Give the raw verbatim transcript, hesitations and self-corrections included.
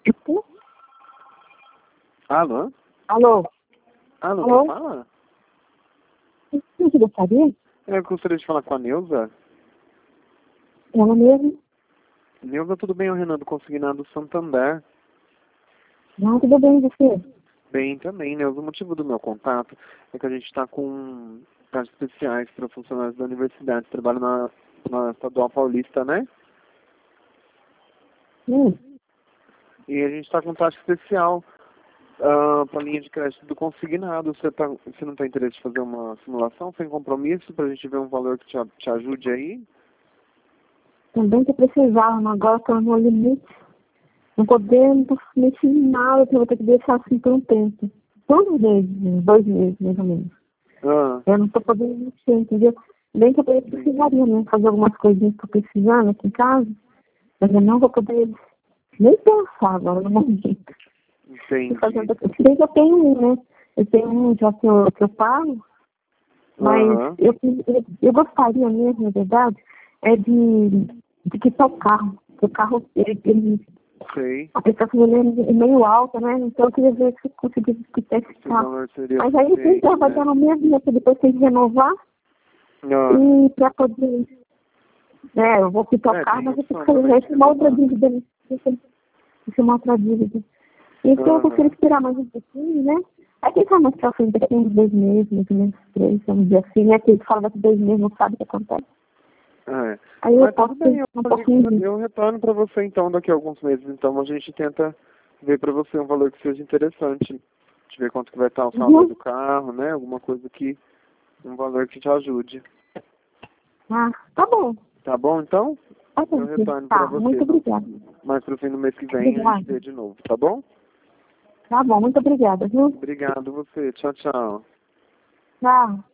Alô? Alô? Alô, Alô? fala? Quem que gostaria? Eu gostaria de falar com a Neuza. Ela mesmo? Neuza, tudo bem? É o Renan do Consignado Santander. Não, tudo bem, você? Bem também, Neuza. O motivo do meu contato é que a gente está com taxas especiais para funcionários da universidade. Trabalho na, na Estadual Paulista, né? Hum. E a gente está com taxa especial uh, para a linha de crédito do consignado. Você, tá, você não tem interesse de fazer uma simulação sem compromisso para a gente ver um valor que te, te ajude aí? Também que precisava, mas agora estou no limite. Não podendo mexer em nada, que eu vou ter que deixar assim por um tempo. Todos os meses, uns dois meses, mais ou menos. Ah, Eu não estou podendo mexer, entendeu? Bem que eu precisaria, né? Fazer algumas coisinhas que eu estou precisando aqui em casa, mas eu não vou poder nem pensar agora no momento. entendi. Se bem que eu tenho um, né? Eu tenho um já que eu, que eu pago, mas Aham. eu, eu, eu gostaria mesmo, na verdade, é de, de quitar o carro. Porque o carro, ele, ele, Sei. a aplicação dele é meio alta, né? Então eu queria ver se eu conseguia quitar esse Esse carro. valor seria Mas aí tem suficiente, que vai né? dar no mesmo, né? Que depois tem que renovar Ah, e para poder. É, eu vou quitar o é, carro, tem mas eu tenho opção que fazer também de isso é uma outra renovar. dívida, né? Isso é isso é uma outra dívida. Então eu prefiro Aham. esperar mais um pouquinho, né? Aí quem sabe mais pra frente, daqui a uns dois meses, mais ou menos três, vamos dizer assim, né? Que ele fala daqui a dois meses, não sabe o que acontece. É. Aí eu Mas posso tudo ter bem, eu, um pouquinho de... eu retorno para você então daqui a alguns meses. Então a gente tenta ver para você um valor que seja interessante. De ver quanto que vai estar o saldo aí Uhum. do carro, né? Alguma coisa que. Um valor que te ajude. Ah, tá bom. Tá bom então? Tá bom, Eu sim. retorno para Tá, você. muito No, obrigada. mais pro fim do mês que vem a gente Obrigada. vê de novo, tá bom? Tá bom, muito obrigada, viu? Obrigado você. Tchau, tchau. Tchau.